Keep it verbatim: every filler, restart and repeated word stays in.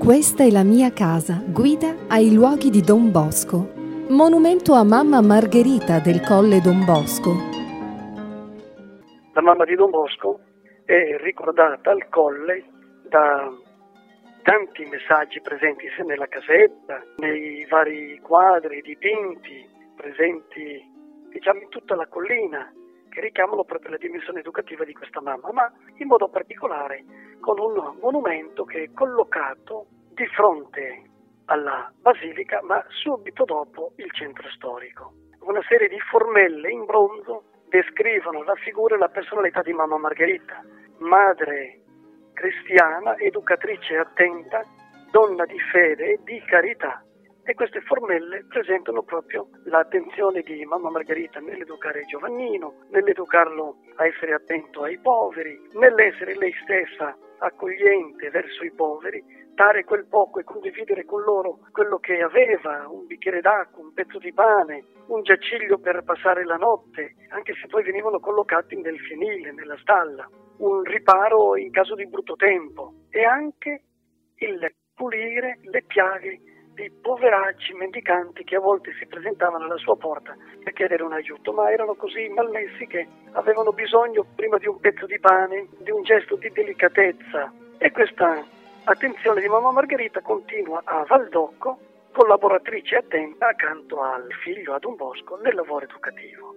Questa è la mia casa, guida ai luoghi di Don Bosco. Monumento a Mamma Margherita del Colle Don Bosco. La mamma di Don Bosco è ricordata al Colle da tanti messaggi presenti sia nella casetta, nei vari quadri, dipinti presenti diciamo in tutta la collina, che richiamano proprio la dimensione educativa di questa mamma, ma in modo particolare con un monumento che è collocato di fronte alla basilica, ma subito dopo il centro storico. Una serie di formelle in bronzo descrivono la figura e la personalità di Mamma Margherita, madre cristiana, educatrice attenta, donna di fede e di carità. E queste formelle presentano proprio l'attenzione di Mamma Margherita nell'educare Giovannino, nell'educarlo a essere attento ai poveri, nell'essere lei stessa accogliente verso i poveri, dare quel poco e condividere con loro quello che aveva, un bicchiere d'acqua, un pezzo di pane, un giaciglio per passare la notte, anche se poi venivano collocati nel fienile, nella stalla, un riparo in caso di brutto tempo e anche il pulire le piaghe di poveracci mendicanti che a volte si presentavano alla sua porta per chiedere un aiuto, ma erano così malmessi che avevano bisogno prima di un pezzo di pane, di un gesto di delicatezza. E questa attenzione di Mamma Margherita continua a Valdocco, collaboratrice attenta accanto al figlio, a Don Bosco, nel lavoro educativo.